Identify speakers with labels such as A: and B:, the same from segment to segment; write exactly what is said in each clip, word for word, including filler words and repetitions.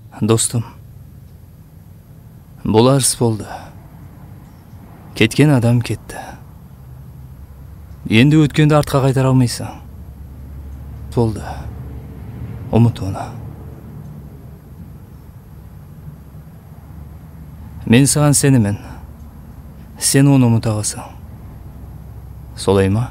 A: Достум, бул арыз болду. Кеткен адам кетти. Енді өткенді артқа қайтара алмайсың. Болды. Ұмыт оны. Мен саған сенемін. Сен оны ұмыта аласың. Солай ма?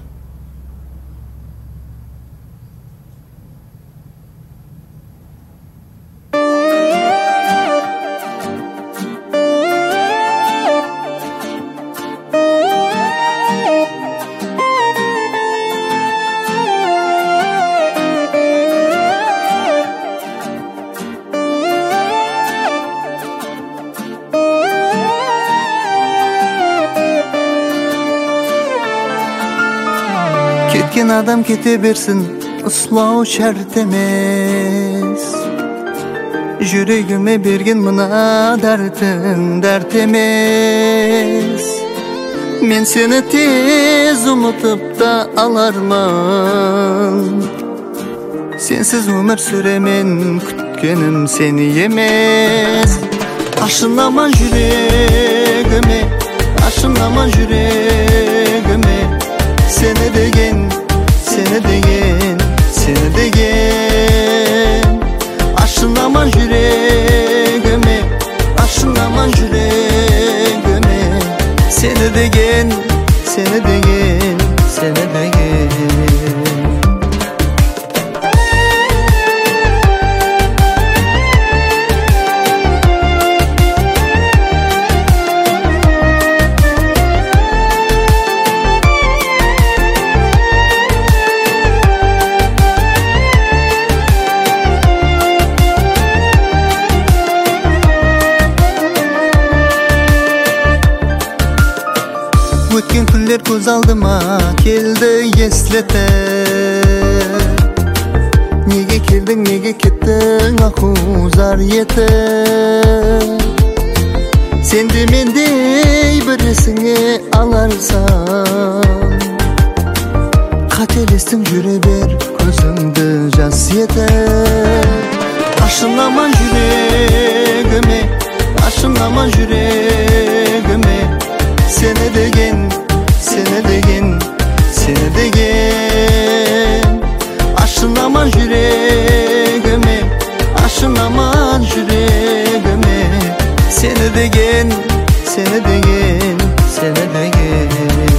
B: Кеткен адам кете берсін, ұслау шарт емес. Жүрегіме берген мына дәртің дәрт емес. Мен сені тез ұмытып та алармын. Сенсіз өмір сүремен, күткенім сені емес. Ашынаман жүрегіме, ашынаман жүрегіме. Seni деген, seni деген, seni деген. Aşınaman yüreğime, aşınaman yüreğime. Seni деген, seni деген, seni деген. Өткен күндер көз алдыма келді еслете. Неге келдің, неге кеттің ақузар еті. Сен де мендей бірісіңе аларсың. Қателестің, жүре бер көзіңді жас еті. Ашынаман жүрегіме, ашынаман жүрегіме. Seni деген, seni деген, seni деген. Aşınaman yüreğime, aşınaman yüreğime. Seni деген, seni деген, seni деген.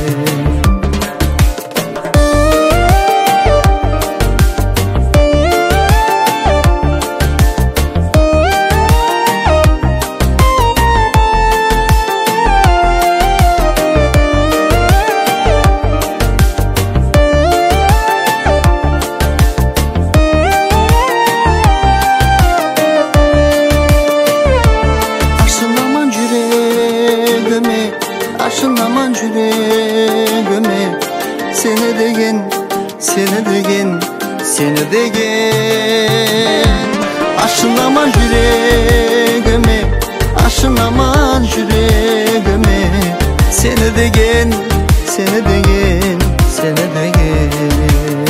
B: Aşınaman yüreğime. Seni деген, seni деген, seni деген. Aşınaman yüreğime, aşınaman yüreğime. Seni деген, seni деген, seni деген.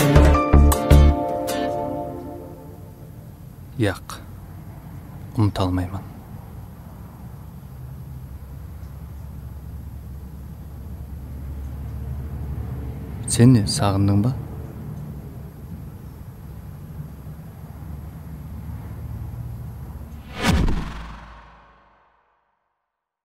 A: Яқ, ұмыта алмаймын. Сен не, сағындың ба?